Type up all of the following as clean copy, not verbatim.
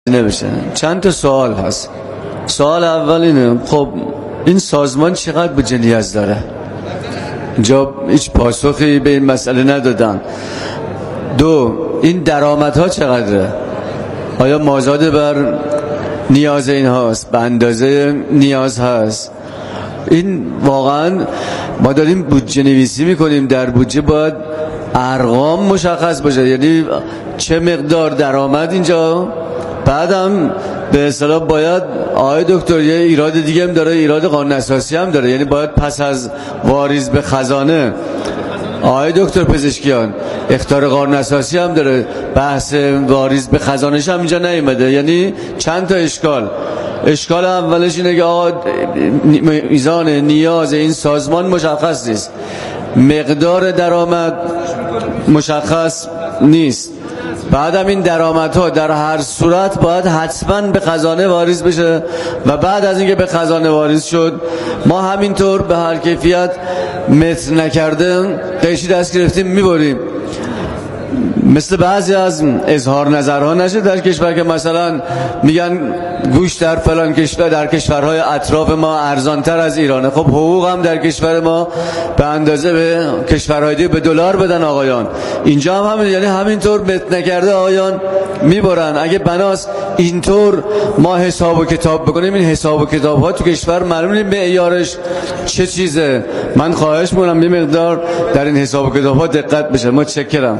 نمیشه. چند تا سوال هست. سوال اول اینه، خب این سازمان چقدر بودجه نیاز داره؟ اینجا هیچ پاسخی به این مسئله ندادن. دو، این درآمدها چقدره؟ آیا مازاد بر نیاز این هاست؟ به اندازه نیاز هست؟ این واقعا ما داریم بودجه نویسی میکنیم، در بودجه باید ارقام مشخص باشه، یعنی چه مقدار درآمد اینجا. بعدم به اصطلاح باید آقای دکتر یه ایراد دیگه هم داره، ایراد قانون اساسی هم داره، یعنی باید پس از واریز به خزانه آقای دکتر پزشکیان اخطار قانون اساسی هم داره، بحث واریز به خزانش هم اینجا نیومده. یعنی چند تا اشکال اولش اینه که آقا میزان نیاز این سازمان مشخص نیست، مقدار درآمد مشخص نیست، بعدم این درآمدها در هر صورت باید حتما به خزانه واریز بشه و بعد از اینکه به خزانه واریز شد ما همینطور به هر کیفیت متر نکرده قیشی دست گرفتیم میبریم. مثل بعضی از اظهار نظرها نشه در کشور که مثلا میگن گوشت در فلان کشور، در کشورهای اطراف ما ارزانتر از ایرانه. خب حقوق هم در کشور ما به اندازه به کشورهای دیگه به دلار بدن آقایان، اینجا هم همین، یعنی همینطور متر نکرده آقایان میبرن. اگه بناست اینطور ما حساب و کتاب بکنیم، این حساب و کتاب ها تو کشور معلوم نیست معیارش چه چیزه. من خواهش میکنم یه مقدار در این حساب و کتاب ها دقت بشه. متشکرم.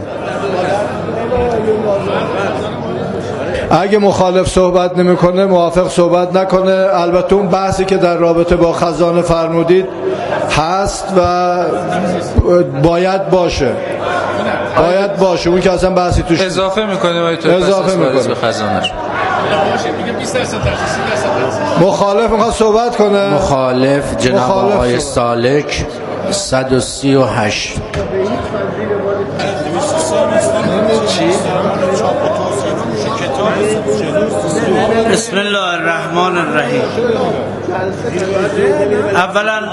اگه مخالف صحبت نمیکنه موافق صحبت نکنه. البته اون بحثی که در رابطه با خزانه فرمودید هست و باید باشه اون که اصلا بحثی توش اضافه میکنه اضافه میکنه خزانه. مخالف میخواد صحبت کنه. مخالف جناب آقای سالک 138. بسم الله الرحمن الرحیم. اولا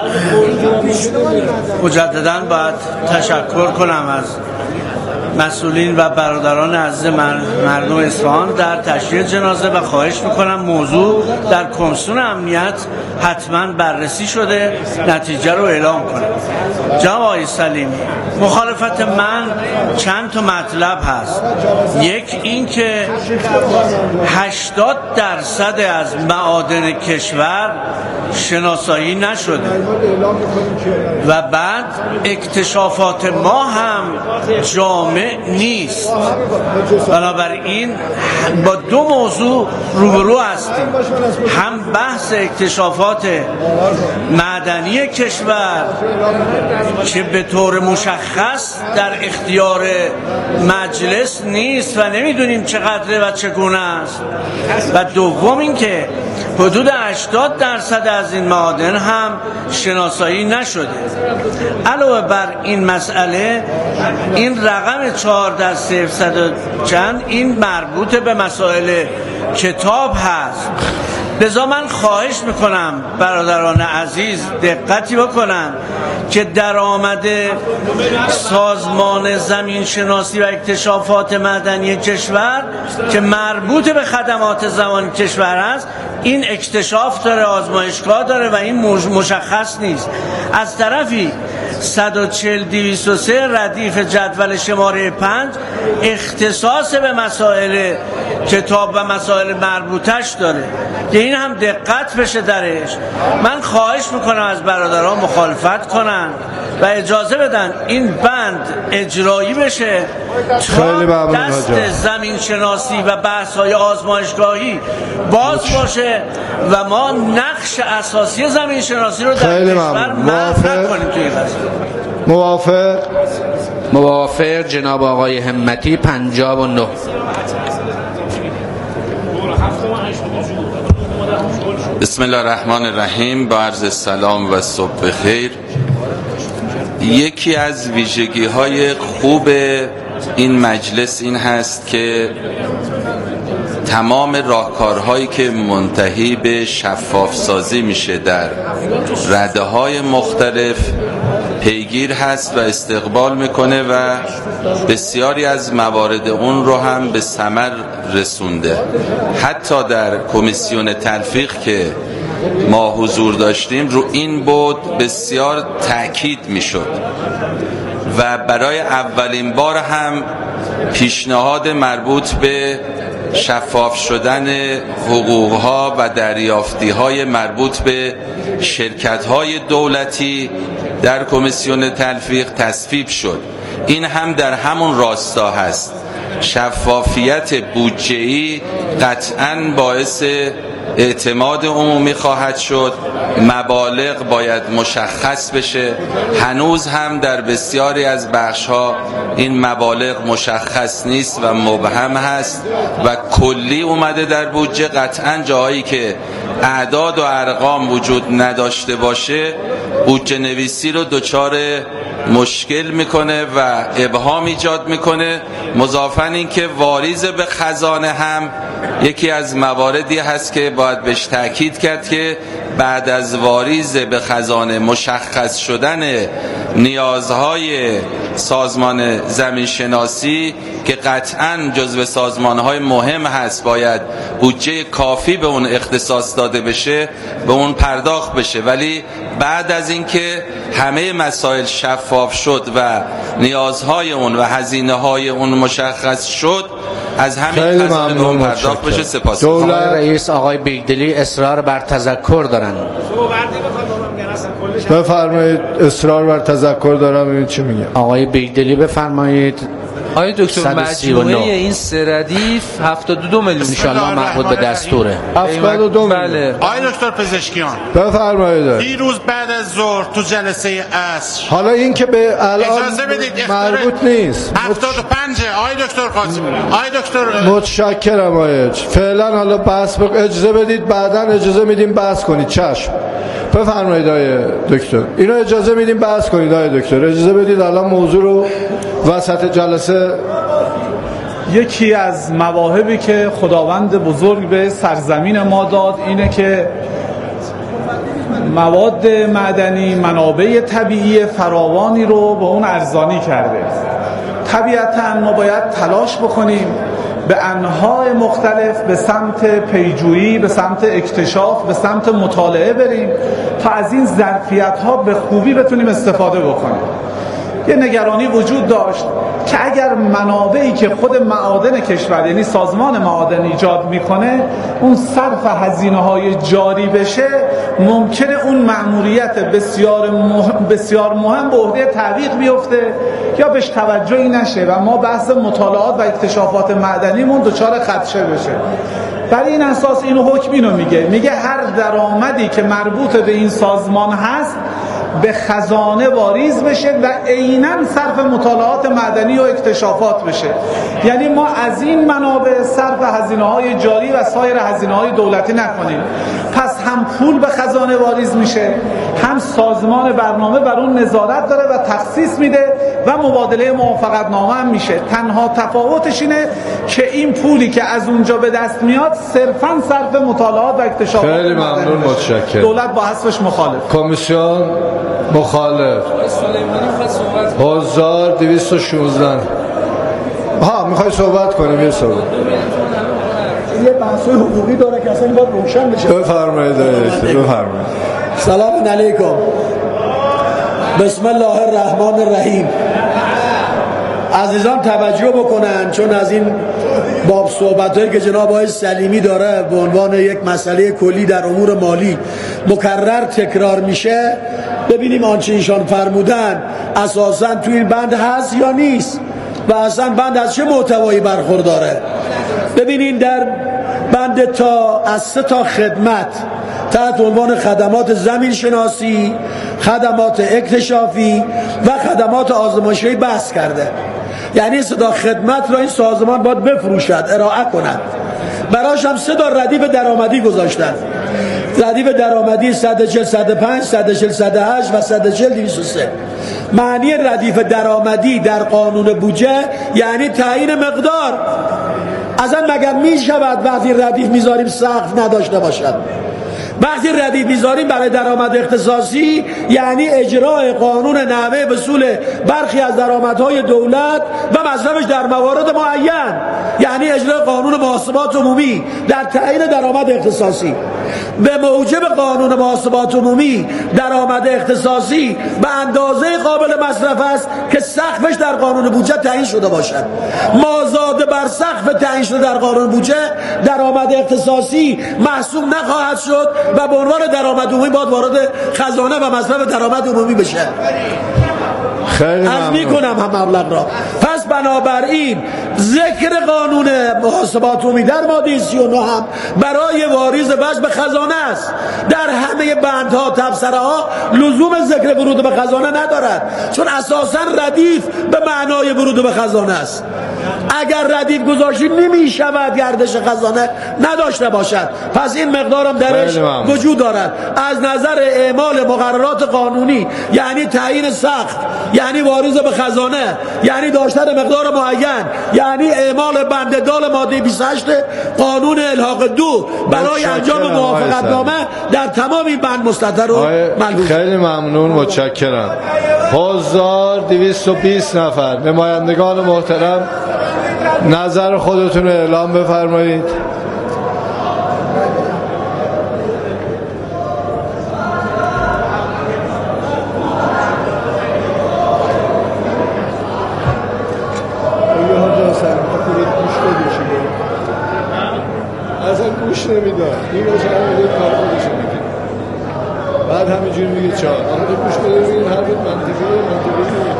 مجددا باید تشکر کنم از مسئولین و برادران عزیز مردم اصفهان در تشییع جنازه و خواهش میکنم موضوع در کمیسیون امنیت حتما بررسی شده، نتیجه رو اعلام کنم. جناب آقای سلیمی، مخالفت من چند تا مطلب هست. یک، این که 80% از معادن کشور شناسایی نشده و بعد اکتشافات ما هم جامع نیست. بنابراین با دو موضوع روبرو هستیم، هم بحث اکتشافات معدنی کشور که به طور مشخص در اختیار مجلس نیست و نمیدونیم چقدره و چگونه است، و دوم این که حدود 80% از این معادن هم شناسایی نشده. علاوه بر این مسئله، این رقم 14,000 چند این مربوط به مسائل کتاب هست. لذا من خواهش میکنم برادران عزیز دقتی بکنن که درآمد سازمان زمین شناسی و اکتشافات معدنی کشور که مربوط به خدمات زمان کشور است، این اکتشاف داره، آزمایشگاه داره و این مشخص نیست. از طرفی 140-203 ردیف جدول شماره 5 اختصاص به مسائل کتاب و مسائل مربوطش داره که این هم دقت بشه درش. من خواهش میکنم از برادران مخالفت کنن و اجازه بدن این بند اجرایی بشه تا دست زمین شناسی و بحث های آزمایشگاهی باز باشه و ما نقش اساسی زمین شناسی رو در کشور محو نکنیم توی قضیه. موافق جناب آقای همتی 59. بسم الله الرحمن الرحیم. با عرض سلام و صبح بخیر. یکی از ویژگی های خوب این مجلس این هست که تمام راهکارهایی که منتهی به شفاف سازی میشه در رده‌های مختلف پیگیر هست و استقبال میکنه و بسیاری از موارد اون رو هم به ثمر رسونده. حتی در کمیسیون تلفیق که ما حضور داشتیم رو این بود بسیار تأکید میشد و برای اولین بار هم پیشنهاد مربوط به شفاف شدن حقوقها و دریافتی‌های مربوط به شرکت‌های دولتی در کمیسیون تلفیق تصویب شد. این هم در همون راستا هست. شفافیت بودجه‌ای قطعاً باعث اعتماد عمومی خواهد شد. مبالغ باید مشخص بشه. هنوز هم در بسیاری از بخش‌ها این مبالغ مشخص نیست و مبهم هست و کلی اومده در بودجه. قطعاً جاهایی که اعداد و ارقام وجود نداشته باشه بودجه نویسی رو دچار مشکل میکنه و ابهام ایجاد میکنه. مضافاً این که واریز به خزانه هم یکی از مواردی هست که باید بهش تأکید کرد که بعد از واریز به خزانه مشخص شدن نیازهای سازمان زمین شناسی که قطعاً جزو سازمانهای مهم هست باید بودجه کافی به اون اختصاص داده بشه، به اون پرداخت بشه. ولی بعد از اینکه همه مسائل شفاف شد و نیازهای اون و هزینه‌های اون مشخص شد از همین خزانه به اون پرداخت بشه. سپاس. آقای رئیس، آقای بیگدلی اصرار بر تذکر دارن. بفرمایید. اصرار بر تذکر دارم. ببین چی میگه. آقای بیگدلی بفرمایید. آقای دکتر، مجموعه این سه ردیف 72 میلیون ان شاء الله مربوط به دستوره. 72 میلیون. بله. آقای دکتر پزشکیان بفرمایید. دیروز بعد از ظهر تو جلسه عصر حالا این که به الان اجازه بدید مربوط نیست. 75 آقای دکتر قاسمی. آقای دکتر متشکرم. آقای فعلا حالا بحث اجازه بدید، بعدا اجازه میدیم بحث کنید. چشم. بفرمایید آقای دکتر. اینو اجازه میدیم بحث کنید. آقای دکتر اجازه بدید الان موضوع رو وسط جلسه. یکی از مواهبی که خداوند بزرگ به سرزمین ما داد اینه که مواد معدنی، منابع طبیعی فراوانی رو به اون ارزانی کرده. طبیعتاً ما باید تلاش بکنیم به انواع مختلف به سمت پیجویی، به سمت اکتشاف، به سمت مطالعه بریم تا از این ظرفیت‌ها به خوبی بتونیم استفاده بکنیم. یه نگرانی وجود داشت که اگر منابعی که خود معادن کشور یعنی سازمان معادن ایجاد میکنه اون صرف هزینه‌های جاری بشه، ممکنه اون مأموریت بسیار مهم به عهده تعویق بیفته یا بهش توجهی نشه و ما بحث مطالعات و اکتشافات معدنیمون دچار خدشه بشه. برای این اساس اینو حکم اینو میگه هر درآمدی که مربوط به این سازمان هست به خزانه واریز بشه و عیناً صرف مطالعات معدنی و اکتشافات بشه. یعنی ما از این منابع صرف هزینه‌های جاری و سایر هزینه‌های دولتی نکنیم. پس هم پول به خزانه واریز میشه، هم سازمان برنامه بر اون نظارت داره و تخصیص میده و مبادله موافقتنامه هم میشه. تنها تفاوتش اینه که این پولی که از اونجا به دست میاد صرفاً صرف مطالعات و اکتشافات. خیلی ممنون. متشکرم. دولت با حذفش مخالف. کمیسیون مخالف. 1216. میخوای صحبت کنیم؟ یه صحبت. یه بحث حقوقی داره که اصلا باید روشن بشه. بفرمایید. بفرمایید. سلام علیکم. بسم الله الرحمن الرحیم. عزیزان توجه بکنن، چون از این باب صحبت‌هایی که جناب آقای سلیمی داره به عنوان یک مسئله کلی در امور مالی مکرر تکرار میشه، ببینیم آنچه ایشان فرمودن اساساً توی این بند هست یا نیست و اصلا بند از چه محتوایی برخورداره. ببینین در بند تا از 3 تا خدمت تحت عنوان خدمات زمین شناسی، خدمات اکتشافی و خدمات آزمایشی بحث کرده. یعنی 3 تا خدمت را این سازمان باید بفروشد، ارائه کند. براش هم 3 تا ردیف درآمدی گذاشتن. ردیف درآمدی 140 105 140 108 و 140 203. معنی ردیف درآمدی در قانون بودجه یعنی تعیین مقدار. اصلا مگر می شود وقتی ردیف میذاریم سقف نداشته باشد؟ وقتی ردیف میذاریم برای درآمد اختصاصی یعنی اجرای قانون نحوه وصول برخی از درآمدهای دولت و مصرفش در موارد معین، یعنی اجرای قانون محاسبات عمومی در تعیین درآمد اختصاصی. به موجب قانون محاسبات عمومی درآمد اختصاصی به اندازه قابل مصرف است که سقفش در قانون بودجه تعیین شده باشد. مازاد بر سقف تعیین شده در قانون بودجه درآمد اختصاصی محسوب نخواهد شد و به عنوان درآمد عمومی باید وارد خزانه و مصرف درآمد عمومی بشه. خیلی از میکنم هم مبلغ را. پس بنابراین ذکر قانون محاسبات عمومی در ماده 39 هم برای واریز وجه به خزانه است. در همه بندها تبصره ها لزوم ذکر ورود به خزانه ندارد، چون اساسا ردیف به معنای ورود به خزانه است. اگر ردیف گذاشتیم نمی شود گردش خزانه نداشته باشد. پس این مقدارم درش وجود دارد. از نظر اعمال مقررات قانونی یعنی تعیین سقف، یعنی واریز به خزانه، یعنی داشتن مقدار معین، یعنی اعمال بند دال ماده 28 قانون الحاق 2 برای انجام موافقتنامه در تمام این بند مستتر و ملحوظ. خیلی ممنون، متشکرم. 1220 نفر نمایندگان محترم نظر خودتون رو اعلام بفرمایید. اصلا گوش نمیداد. این باشه همین کار خودشو میکنه. بعد همینجوری میگه چهار. آخه تو گوش بده این حرفت منطقیه.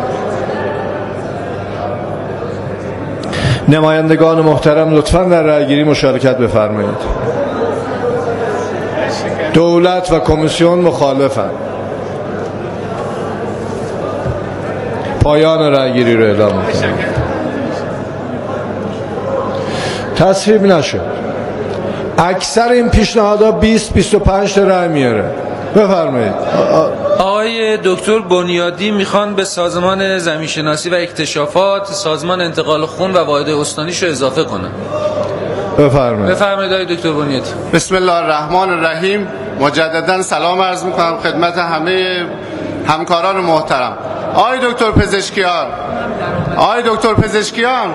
نمایندگان محترم لطفاً در رأیگیری مشارکت بفرمایید. دولت و کمیسیون مخالفند. پایان رأیگیری رو اعلام می‌کنم. تصویب نشد. اکثر این پیشنهادها 20-25 تا رأی میاره. بفرمایید. آقای دکتر بنیادی میخوان به سازمان زمینشناسی و اکتشافات سازمان انتقال خون و واحد استانیش رو اضافه کنن. بفرمایید آقای دکتر بنیادی. بسم الله الرحمن الرحیم. مجددا سلام عرض میکنم خدمت همه همکاران محترم. آقای دکتر پزشکیان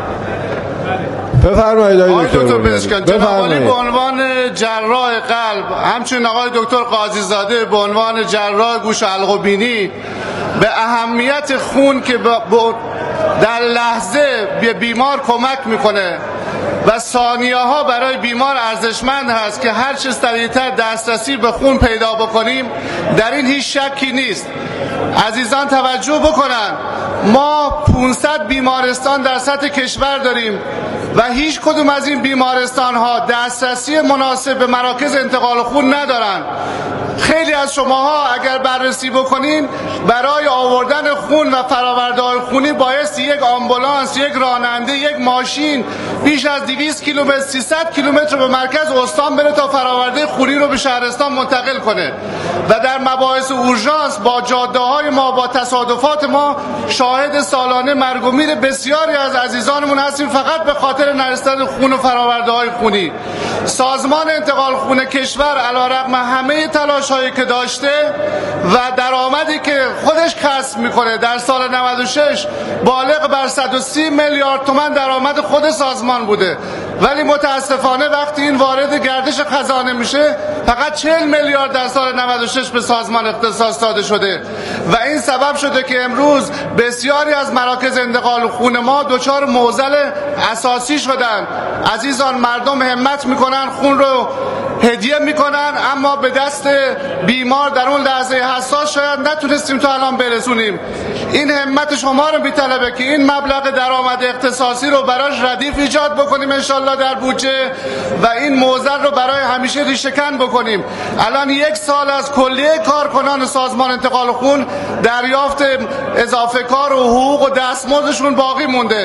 بفرمایید. آقای دکتر پزشکیان، جناب به عنوان جراح قلب، همچنین آقای دکتر قاضی زاده به عنوان جراح گوش و حلق و بینی به اهمیت خون که در لحظه به بیمار کمک میکنه و ثانیه ها برای بیمار ارزشمند هست که هر چه سریعتر دسترسی به خون پیدا بکنیم، در این هیچ شکی نیست. عزیزان توجه بکنن، ما 500 بیمارستان در سطح کشور داریم و هیچ کدوم از این بیمارستان ها دسترسی مناسب به مراکز انتقال خون ندارن. خیلی از شماها اگر بررسی بکنین، برای آوردن خون و فرآورده‌های خونی بایستی یک آمبولانس، یک راننده، یک ماشین بیش از 200 کیلومتر 300 کیلومتر به مرکز استان بره تا فرآورده خونی رو به شهرستان منتقل کنه. و در مباحث اورژانس با جاده‌های ما، با تصادفات ما شاهد سالانه مرگ و میر بسیاری از عزیزانمون هستیم فقط به خاطر نرسیدن خون و فرآورده‌های خونی. سازمان انتقال خون کشور علیرغم همه تلاش‌هایی که داشته و درآمدی که خودش کسب میکنه در سال 96 بالغ بر 130 میلیارد تومان درآمد خود سازمان بوده، ولی متاسفانه وقتی این وارد گردش خزانه میشه فقط 40 میلیارد در سال 96 به سازمان اختصاص داده شده و این سبب شده که امروز بسیاری از مراکز انتقال خون ما دچار معضل اساسی شدن. عزیزان، مردم همت میکنن، خون رو هدیه میکنن، اما به دست بیمار در اون لحظه حساس شاید نتونستیم تا الان برسونیم. این همت شما رو میطلبه که این مبلغ درآمد اختصاصی رو براش ردیف ایجاد بکنیم انشالله در بودجه و این معضل رو برای همیشه ریشه‌کن بکنیم. الان 1 سال از کلیه کارکنان سازمان انتقال خون دریافت اضافه کار و حقوق و دستمزدشون باقی مونده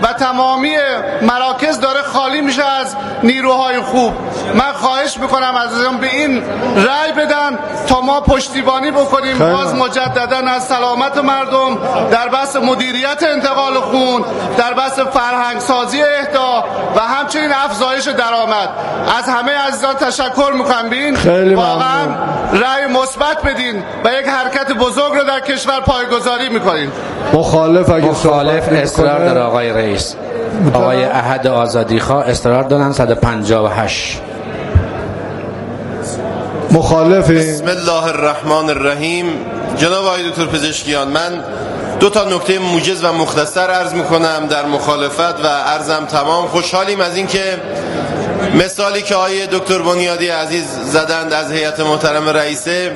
و تمامی مراکز داره خالی میشه از نیروهای خوب. من خواهش میکنم عزیزان به این رأی بدن تا ما پشتیبانی بکنیم باز مجددا از سلامت مردم در بحث مدیریت انتقال خون، در بحث فرهنگ سازی اهدا و همچنین افزایش درآمد. از همه عزیزان تشکر میکنم. بین واقعا رأی مثبت بدین و یک حرکت بزرگ رو در کشور پایگذاری میکنین. مخالف اصرار داره آقای رئیس. آقای احد آزادیخواه اصرار دارن 158. مخالفی؟ بسم الله الرحمن الرحیم. جناب آقای دکتر پزشکیان، من دو تا نکته موجز و مختصر عرض میکنم در مخالفت و عرضم تمام. خوشحالیم از این که مثالی که آقای دکتر بنیادی عزیز زدند از هیئت محترم رئیسه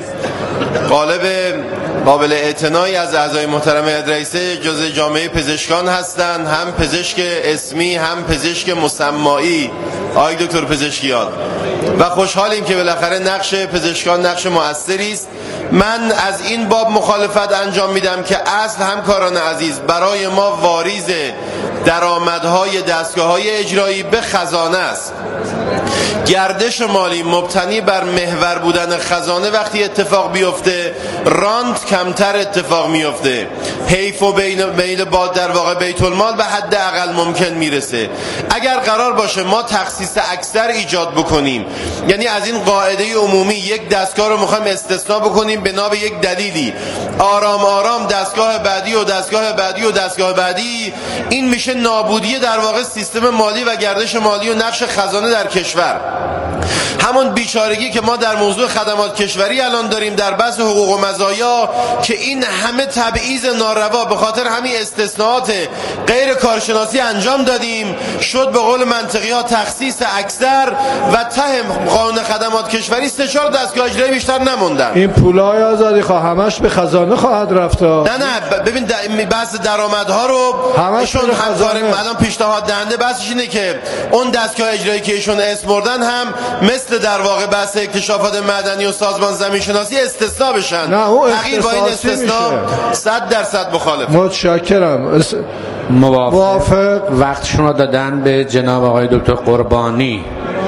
قابل اعتنایی از اعضای محترم هیئت رئیسه جزء جامعه پزشکان هستند، هم پزشک اسمی هم پزشک مسمایی آقای دکتر پزشکیان، و خوشحالیم که بالاخره نقش پزشکان نقش مؤثری است. من از این باب مخالفت انجام میدم که اصل همکاران عزیز برای ما واریز درآمدهای دستگاه‌های اجرایی به خزانه است. گردش مالی مبتنی بر محور بودن خزانه وقتی اتفاق بیفته رانت کمتر اتفاق میفته، حیف و بیل باد در واقع بیت المال به حد اقل ممکن میرسه. اگر قرار باشه ما تخصیص اکثر ایجاد بکنیم، یعنی از این قاعده عمومی یک دستگاه رو میخوایم استثناء بکنیم بنا به یک دلیلی، آرام آرام دستگاه بعدی و دستگاه بعدی و دستگاه بعدی، این میشه نابودی در واقع سیستم مالی و گردش مالی و نقش خزانه در کشور. همون بیچارگی که ما در موضوع خدمات کشوری الان داریم در بحث حقوق و مزایا که این همه تبعیض ناروا به خاطر همین استثناءات غیر کارشناسی انجام دادیم، شد به قول منطقی ها تخصیص اکثر و ته قانون خدمات کشوری 3-4 دستگاه اجرایی بیشتر نموندن. این پولای آزادی خواه همش به خزانه خواهد رفت. نه ببین بحث درآمدها رو ایشون الان پیشنهاد دهنده بحثش اینه که اون دستگاه اجرایی که ایشون اسم بردن هم مثل در واقع بحث اکتشافات معدنی و سازمان زمین شناسی استثناء بشن. نه اون تغییر با این استثناء 100% مخالف. متشکرم. موافق. وقتشون رو دادن به جناب آقای دکتر قربانی.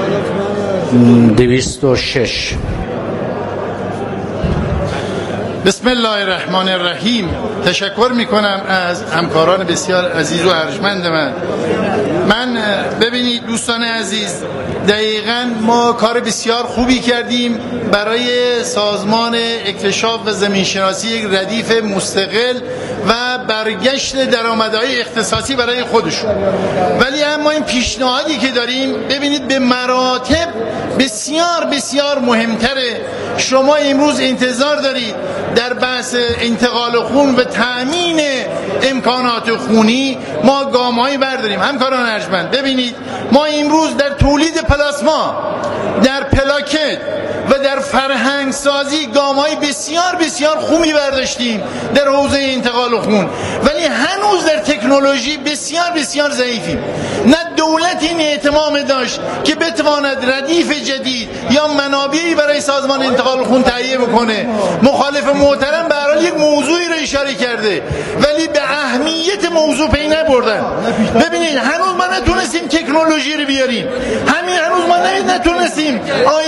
206. بسم الله الرحمن الرحیم. تشکر میکنم از همکاران بسیار عزیز و ارجمند من ببینید دوستان عزیز، دقیقاً ما کار بسیار خوبی کردیم برای سازمان اکتشاف و زمینشناسی یک ردیف مستقل و برگشت درآمدهای اختصاصی برای خودشون، ولی اما این پیشنهادی که داریم ببینید به مراتب بسیار بسیار مهمتره. شما امروز انتظار دارید در بحث انتقال خون و تأمین امکانات خونی ما گام‌هایی برداریم. همکاران ارجمند ببینید ما امروز در تولید پلاسما، در پلاکت و در فرهنگ سازی گام‌های بسیار بسیار خوبی برداشتیم در حوزه انتقال خون، ولی هنوز در تکنولوژی بسیار بسیار ضعیفیم. نه دولت این اهتمام داشت که بتواند ردیف جدید یا منابعی برای سازمان انتقال خون تهیه بکنه. مخالف محترم به هر حال یک موضوعی را اشاره کرده ولی به اهمیت موضوع پی نبردن. ببینید هنوز ما نتونستیم تکنولوژی رو بیاریم، هنوز ما نتونستیم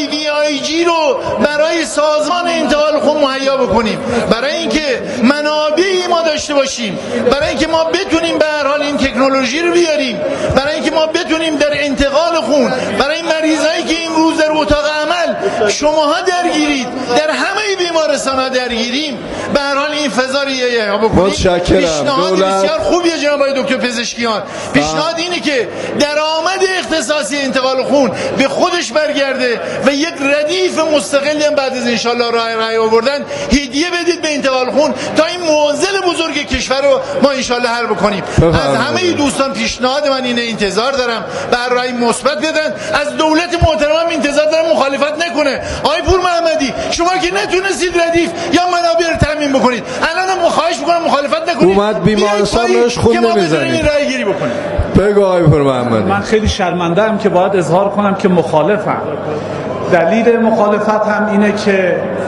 IVIG رو برای سازمان انتقال خون مهیا بکنیم. برای اینکه منابعی ما داشته باشیم، برای اینکه ما بتونیم به هر حال این تکنولوژی رو بیاریم، برای اینکه ما بتونیم در انتقال خون برای مریضایی که این روز در اتاق عمل شماها درگیرید، در همه بیمارستان‌ها درگیریم، به هر حال این فضا رو یه بکنیم. پیشنهاد بسیار خوبیه جناب آقای دکتر پزشکیان. پیشنهاد اینه که درآمد اختصاصی انتقال خون به خودش برگرده و یک ردیف مستقلی هم بعد از انشالله راه آوردن هدیه بدید به انتقال خون تا این معضل بزرگ کشور رو ما انشالله حل بکنیم. از همه دوستان پیشنهاد من اینه، انتظار دارم بر رای مثبت بدن، از دولت محترم انتظار دارم مخالفت نکنه. آقای پور محمدی شما که نتونستید ردیف یا منابع رو تامین بکنید، الان خواهش می‌کنم مخالفت نکنید. اومد بیمارستانش خون نمیزنید. رای گیری بکنید. بگو آقای پور محمدی. من خیلی شرمنده‌ام که باید اظهار کنم که مخالفم. دلیل مخالفت هم اینه که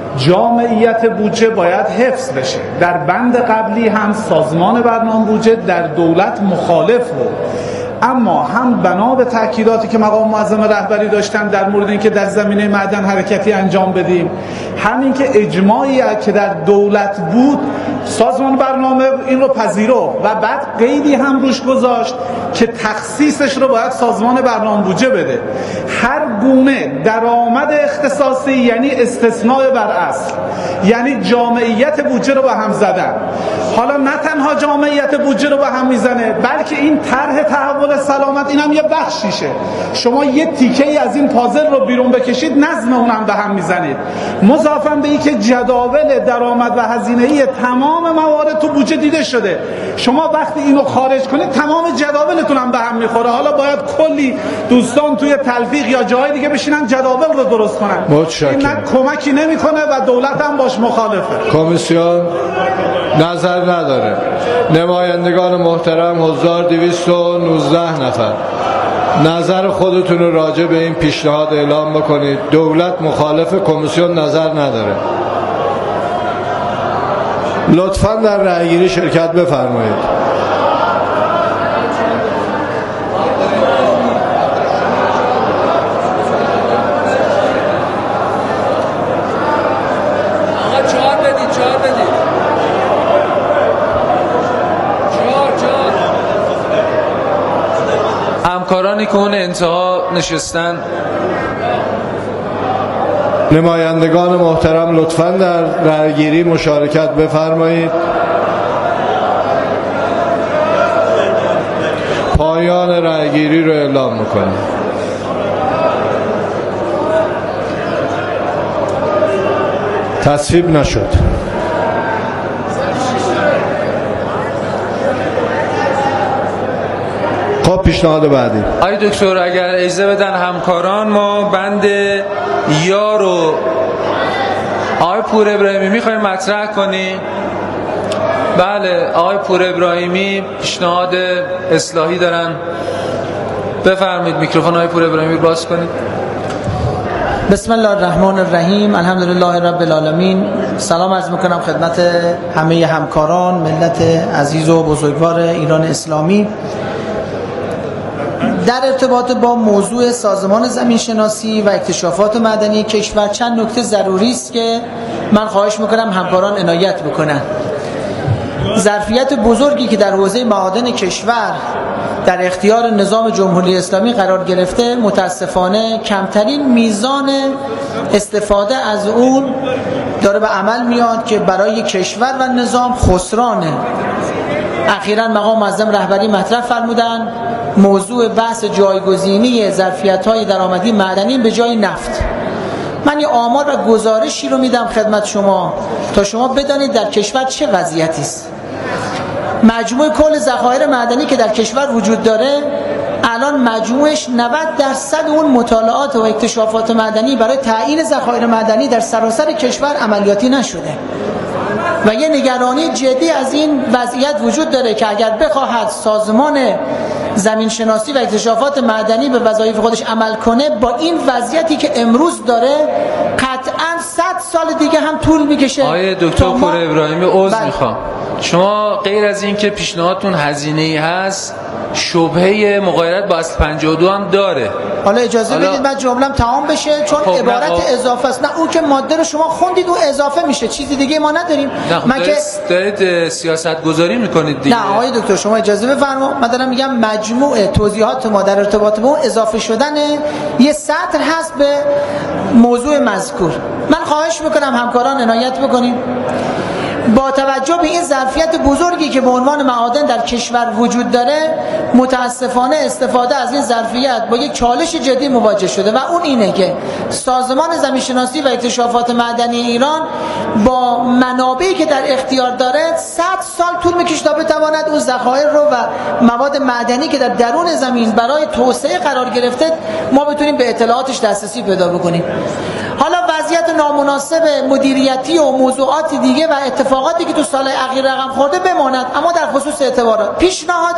جامعیت بودجه باید حفظ بشه. در بند قبلی هم سازمان برنامه بودجه در دولت مخالف بود، اما هم بنا به تاکیداتی که مقام معظم رهبری داشتن در مورد اینکه در زمینه معدن حرکتی انجام بدیم، همین که اجماعی که در دولت بود سازمان برنامه این رو پذیرفت و بعد قیدی هم روش گذاشت که تخصیصش رو باید سازمان برنامه بودجه بده. هر گونه درآمد اختصاصی یعنی استثناء بر اصل، یعنی جامعیت بودجه رو به هم زدن. حالا نه تنها جامعیت بودجه رو به هم میزنه، بلکه این طرح تحول سلامت این هم یه بخشیشه. شما یه تیکه ای از این پازل رو بیرون بکشید، نظم اونم به هم میزنید. مضافاً به این که جداول درآمد و هزینه‌ای تمام موارد تو بودجه دیده شده، شما وقتی اینو خارج کنید تمام جداولتون هم به هم میخوره. حالا باید کلی دوستان توی تلفیق یا جای دیگه بشینن جداول رو درست کنن. این نه کمکی نمیکنه و دولت هم باش مخالفه. کمیسیون نظر نداره. نمایندگان محترم 1219 نفر نظر خودتون رو راجع به این پیشنهاد اعلام بکنید. دولت مخالف، کمیسیون نظر نداره. لطفاً در رأیگیری شرکت بفرمایید. همکارانی که اون انتها نشستن، نمایندگان محترم لطفاً در رأیگیری مشارکت بفرمایید. پایان رأیگیری رو اعلام میکنیم. تصویب نشد. خب پیشنهاد بعدی. آقای دکتر اگر اجازه بدن همکاران، ما بند یا رو آقای پور ابراهیمی میخوایم مطرح کنیم. بله آقای پور ابراهیمی پیشنهاد اصلاحی دارن. بفرمایید میکروفون آقای پور ابراهیمی رو باز کنید. بسم الله الرحمن الرحیم. الحمدلله رب العالمین. سلام عرض میکنم خدمت همه همکاران، ملت عزیز و بزرگوار ایران اسلامی. در ارتباط با موضوع سازمان زمینشناسی و اکتشافات معدنی کشور چند نکته ضروری است که من خواهش میکنم همکاران عنایت بکنن. ظرفیت بزرگی که در حوزه معادن کشور در اختیار نظام جمهوری اسلامی قرار گرفته، متاسفانه کمترین میزان استفاده از اون داره به عمل میاد که برای کشور و نظام خسرانه. اخیراً مقام معظم رهبری مطرح فرمودن موضوع بحث جایگزینی ظرفیت‌های درآمدی معدنی به جای نفت. من یه آمار و گزارشی رو میدم خدمت شما تا شما بدانید در کشور چه وضعیتی است. مجموع کل ذخایر معدنی که در کشور وجود داره الان مجموعش 90% اون مطالعات و اکتشافات معدنی برای تعیین ذخایر معدنی در سراسر کشور عملیاتی نشده و یه نگرانی جدی از این وضعیت وجود داره که اگر بخواهد سازمان زمینشناسی و اکتشافات معدنی به وظایف خودش عمل کنه، با این وضعیتی که امروز داره قطعاً 100 سال دیگه هم طول میکشه. آقای دکتر پور ابراهیمی عذر میخوام، شما غیر از این که پیشنهادتون هزینه‌ای هست، شبهه مغایرت با اصل 52 هم داره. حالا اجازه بدید من جمله‌ام تمام بشه، چون عبارت اضافه است. نه اون که ماده رو شما خوندید اون اضافه میشه، چیزی دیگه ما نداریم. من که دارید سیاست گذاری میکنید دیگه. نه آقای دکتر شما اجازه بفرما، من دارم میگم مجموع توضیحات ما در ارتباط با اون اضافه شدن یه سطر هست به موضوع مذکور. من خواهش میکنم همکاران عنایت بکنید. با توجه به این ظرفیت بزرگی که به عنوان معادن در کشور وجود داره، متاسفانه استفاده از این ظرفیت با یک چالش جدی مواجه شده و اون اینه که سازمان زمینشناسی و اکتشافات معدنی ایران با منابعی که در اختیار داره 100 سال طول میکشه تا بتواند اون ذخایر رو و مواد معدنی که در درون زمین برای توسعه قرار گرفته ما بتونیم به اطلاعاتش دسترسی پیدا بکنیم. حالا وضعیت نامناسب مدیریتی و موضوعات دیگه و اتفاقاتی که تو سالهای اخیر رقم خورده بماند، اما در خصوص اعتبارات پیشنهاد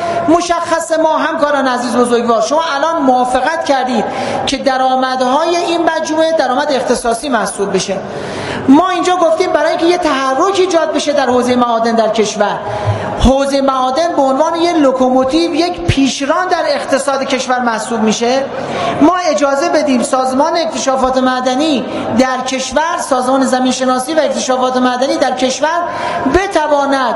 مشخص ما همکاران عزیز بزرگوار، شما الان موافقت کردید که درآمدهای این مجموعه درآمد اختصاصی محسوب بشه. ما اینجا گفتیم برای اینکه یه تحرک ایجاد بشه در حوزه معادن در کشور، حوزه معادن به عنوان یک لوکوموتیو، یک پیشران در اقتصاد کشور محسوب میشه، ما اجازه بدیم سازمان اکتشافات معدنی در کشور، سازمان زمین شناسی و اکتشافات معدنی در کشور بتواند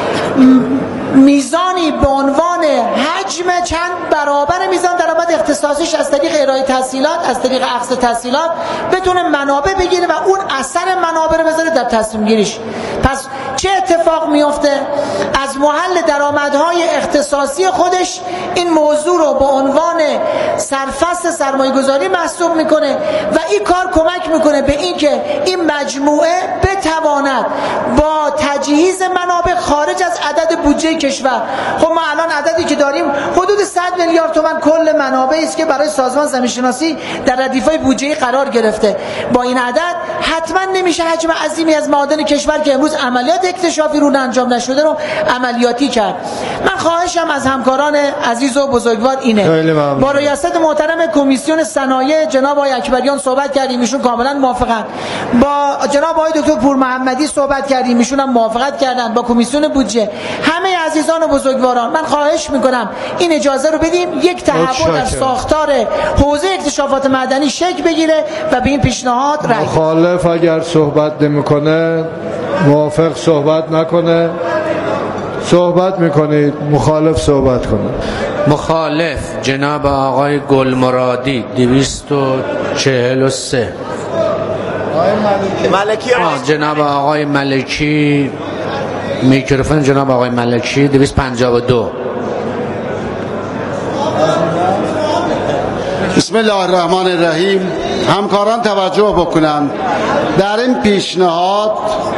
میزانی به عنوان حجم چند برابر میزان درآمد اقتصادیش از طریق ارائه تحصیلات، از طریق اخذ تحصیلات بتونه منابع بگیره و اون اثر منابع رو بذاره در تصمیم گیریش. پس چه اتفاق میفته؟ از محل درآمدهای اختصاصی خودش این موضوع رو به عنوان سرفصل سرمایه‌گذاری محسوب میکنه و این کار کمک میکنه به اینکه این مجموعه بتواند با تجهیز منابع خارج از عدد بودجه کشور، خب ما الان عددی که داریم حدود 100 میلیارد تومان کل منابعی است که برای سازمان زمین شناسی در ردیف‌های بودجه‌ای قرار گرفته. با این عدد حتما نمیشه حجم عظیمی از معادن کشور که امروز عملیات اکتشافی رو انجام نشده رو عملیاتی کرد. من خواهشم از همکاران عزیز و بزرگوار اینه، با ریاست محترم کمیسیون صنایع جناب آقای اکبریان صحبت کردیم، ایشون کاملا موافقن. با جناب آقای دکتر پور محمدی صحبت کردیم، ایشون هم موافقت کردن. با کمیسیون بودجه، همه عزیزان و بزرگواران، من خواهش میکنم این اجازه رو بدیم یک تحول در ساختار حوزه اکتشافات معدنی شکل بگیره و به این پیشنهاد رأی. مخالف اگر صحبت نمیکنه، موافق صحبت نکنه. صحبت میکنید، مخالف صحبت کنه. مخالف جناب آقای گلمرادی 243. ملکی جناب آقای ملکی، میکروفون جناب آقای ملکی 252. بسم الله الرحمن الرحیم. همکاران توجه بکنند، در این پیشنهاد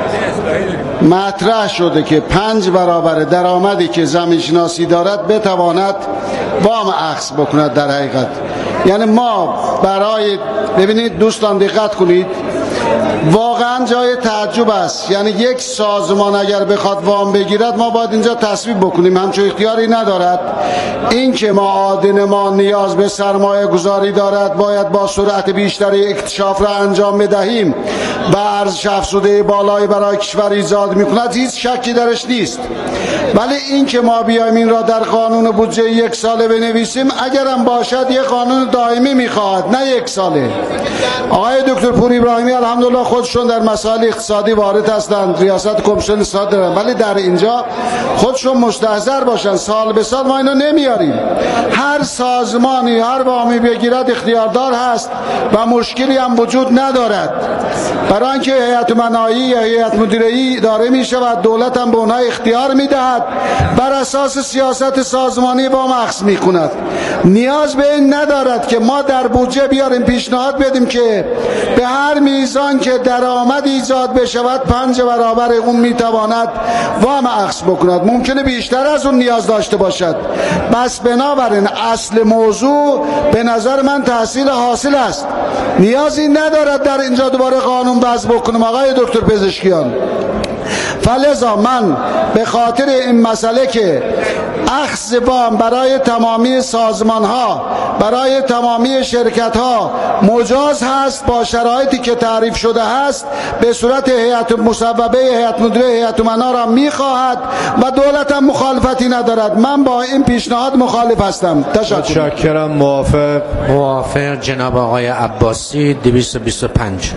مطرح شده که 5 برابر درآمدی که زمین شناسی دارد بتواند وام اخذ بکند. در حقیقت یعنی ما برای، ببینید دوستان دقت کنید، واقعا جای تعجب است. یعنی یک سازمان اگر بخواد وام بگیرد، ما باید اینجا تصویب بکنیم، همچون اختیاری ندارد. این که معادن ما نیاز به سرمایه گذاری دارد، باید با سرعت بیشتری اکتشاف را انجام بدهیم و ارزش افزوده بالایی برای کشور ایجاد میکند، هیچ شکی درش نیست. ولی این که ما بیایم این را در قانون بودجه 1 ساله بنویسیم، اگرم باشد یک قانون دائمی میخواهد، نه 1 ساله. آقای دکتر پور ابراهیمی الحمدلله خودشون در مسائل اقتصادی وارد هستند، ریاست کمیسیون اقتصاد دارن، ولی در اینجا خودشون مستحضر باشن، سال به سال ما اینو نمیاریم. هر سازمانی هر وامی بگیرد اختیاردار هست و مشکلی هم وجود ندارد. برای اینکه هیئت مناعی یا هیئت مدیره‌ای اداره میشه و دولت هم به اونها اختیار میدهد، بر اساس سیاست سازمانی وام اخذ میکند. نیاز به این ندارد که ما در بودجه بیاریم پیشنهاد بدیم که به هر میزان که درآمد ایجاد بشود 5 برابر اون میتواند وام اخذ بکند. ممکنه بیشتر از اون نیاز داشته باشد. بس بنابراین اصل موضوع به نظر من تحصیل حاصل است. نیازی ندارد در اینجا دوباره قانون وضع بکنم آقای دکتر پزشکیان. فلذا من به خاطر این مسئله که اخذ وام برای تمامی سازمان ها، برای تمامی شرکت ها مجاز هست با شرایطی که تعریف شده است، به صورت هیئت مصوبه، هیئت مدیره، هیئت امنا را میخواهد و دولت هم مخالفتی ندارد. من با این پیشنهاد مخالف هستم. تشکرم. موافق جناب آقای عباسی 225.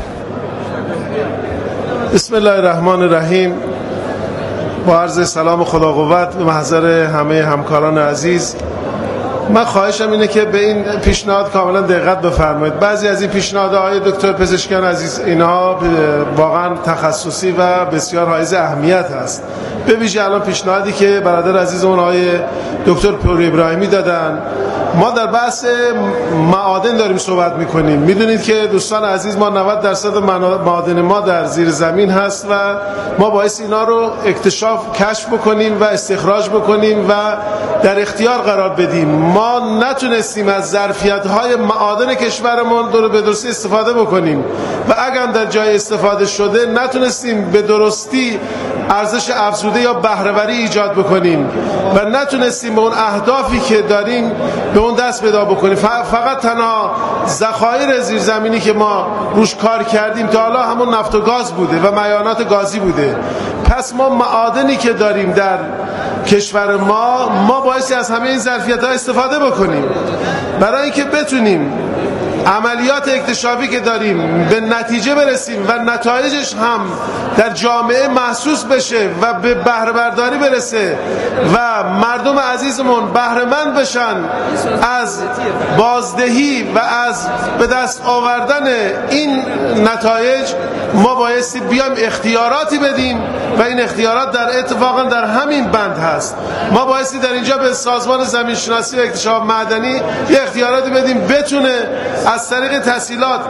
بسم الله الرحمن الرحیم. با عرض سلام خدا قوت به محضر همه همکاران عزیز، من خواهشم اینه که به این پیشنهاد کاملا دقت بفرمایید. بعضی از این پیشنهادهای دکتر پزشکیان عزیز اینها واقعا تخصصی و بسیار حائز اهمیت هست. به ویژه الان پیشنهادی که برادر عزیزمون آقای دکتر پور ابراهیمی دادن، ما در بحث معادن داریم صحبت میکنیم. میدونید که دوستان عزیز، ما 90% معادن ما در زیر زمین هست و ما باعث اینا رو اکتشاف، کشف بکنیم و استخراج بکنیم و در اختیار قرار بدیم. ما نتونستیم از ظرفیت‌های معادن کشورمون به درستی استفاده بکنیم و اگر در جای استفاده شده نتونستیم به درستی ارزش افزوده یا بهره‌وری ایجاد بکنیم و نتونستیم به اون اهدافی که داریم به اون دست پیدا بکنیم. فقط تنها ذخایر زیرزمینی که ما روش کار کردیم تا حالا همون نفت و گاز بوده و معادنات گازی بوده. پس ما معادنی که داریم در کشور ما بایستی از همه این ظرفیت‌ها استفاده بکنیم برای اینکه بتونیم عملیات اکتشافی که داریم به نتیجه برسیم و نتایجش هم در جامعه محسوس بشه و به بهره برداری برسه و مردم عزیزمون بهره مند بشن از بازدهی و از به دست آوردن این نتایج. ما بایستی بیایم اختیاراتی بدیم و این اختیارات در اتفاقا در همین بند هست. ما بایستی در اینجا به سازمان زمین شناسی و اکتشاف معدنی یه اختیاراتی بدیم بتونه از طریق تسهیلات